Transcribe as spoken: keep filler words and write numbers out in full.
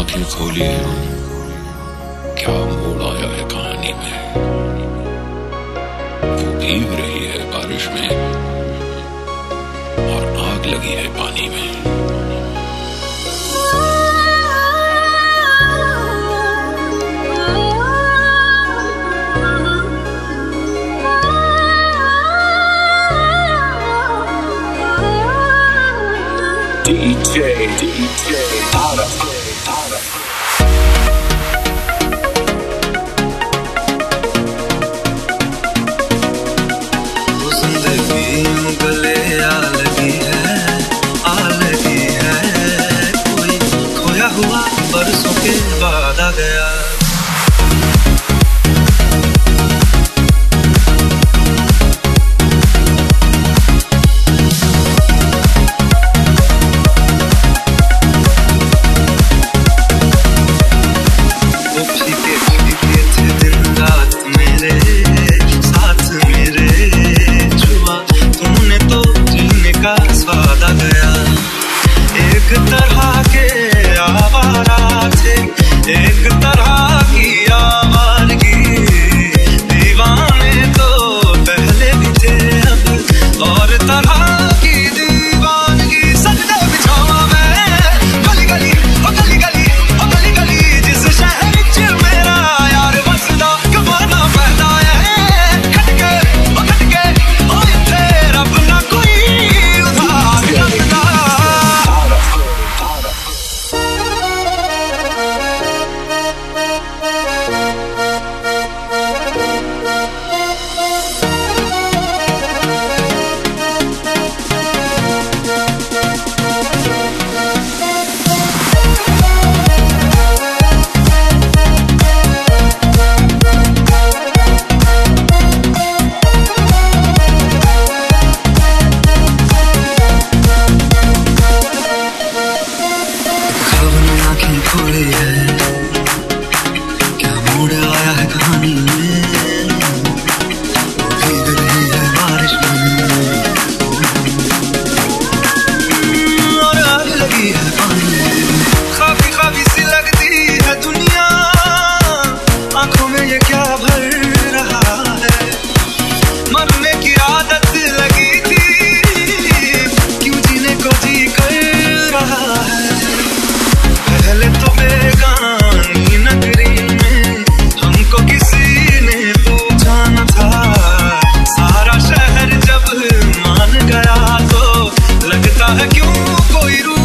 आंखें खोली है, क्या मोड़ आया है कहानी में। वो भीग रही है बारिश में और आग लगी है पानी में। डीजे डीजे भारत भारत जिंदगी गले आ लगी है, आ लगी है। कोई खोया हुआ बरसों के बाद आ गया। एक तरह के आवारा थे, एक तरह की आवारगी। दीवाने तो पहले भी थे, अब और तरह की दीवानगी। सजदे बिछावा मैं गली गली ओ गली गली ओ गली गली, जिस शहर च मेरा यार बसदा कमाना पैदा है। खटके ओ खटके ओ इत्थे रब ना कोई उधार करदा। खोली है, क्या मोड़ आया है कहानी में। भीग रही है बारिश में और आग लगी है पानी में। खाबी खाबी सी लगती है दुनिया, आंखों में ये क्या भर रहा है। मरने की आदत लगी थी, क्यों जीने को जी कर रहा है। पहले तो बेगानी नगरी में हमको किसी ने पूछा न था। सारा शहर जब मान गया तो लगता है क्यों कोई रू